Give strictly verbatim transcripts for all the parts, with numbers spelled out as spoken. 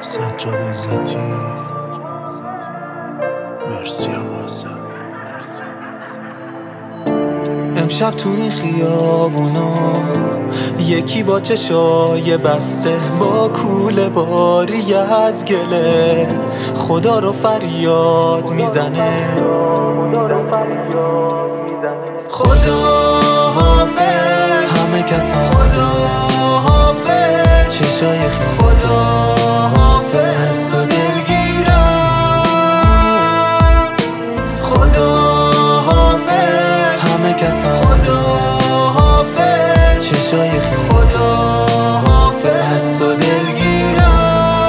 سجاد عزتی مرسی واسه امشب تو این خیابونا یکی با چشای بسته با کوله باری از گله خدا رو فریاد میزنه خدا حافظ همه کسان خدا حافظ چشای خیلی خدا حافظ و دلگیرم خدا حافظ همه کسان خدا حافظ چشای خیلی خدا حافظ و دلگیرم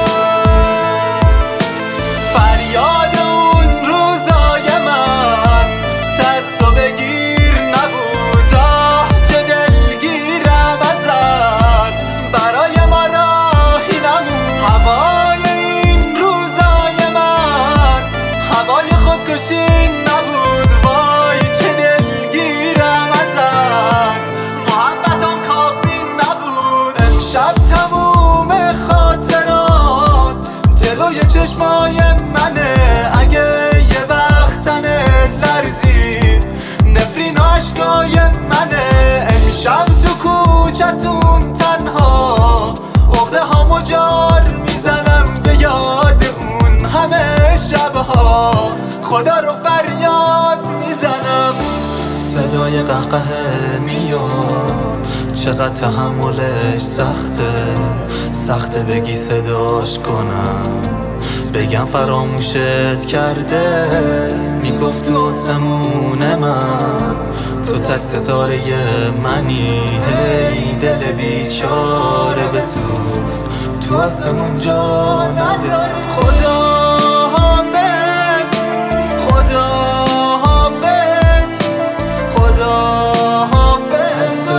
فریاد اون روزای من دست و بگیر نبود آه چه دلگیرم ازت برای ما راهی نمود هوای این روزای من هوای خودکشی نبود وای چه دلگیرم ازت محبتم کافی نبود امشب تموم خاطرات جلوی چشمای منه اگه یه وقت تنت لرزید نفرین عشقای منه امشب تو کوچتون تنها عقده هامو جار میزنم به یاد اون همه شبها خدا رو فریاد میزنم صدای قهقه میاد چقدر تحملش سخته سخته بگی صداش کنم بگم فراموشت کرده میگفت تو آسمون من تو تک ستاره منی هی دل بیچاره بسوز تو آسمون جا نداره خدا حافظ خدا حافظ خدا حافظ و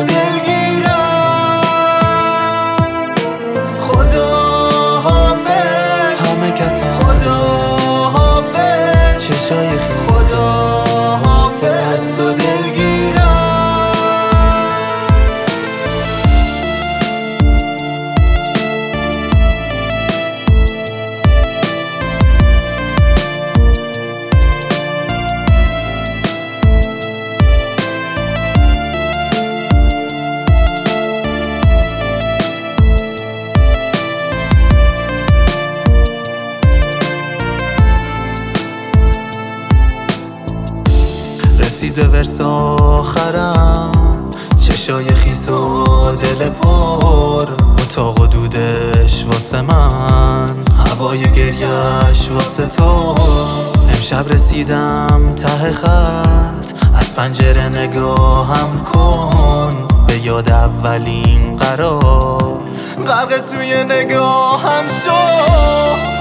دلگیرم خدا حافظ همه کسان خدا حافظ چشای خیلی خدا حافظ و دلگیرم رسید به ورس آخرم چشای خیس و دل پر اتاق و دودش واسه من هوای گریش واسه تو امشب رسیدم ته خط از پنجره نگاهم کن به یاد اولین قرار غرق توی نگاهم شو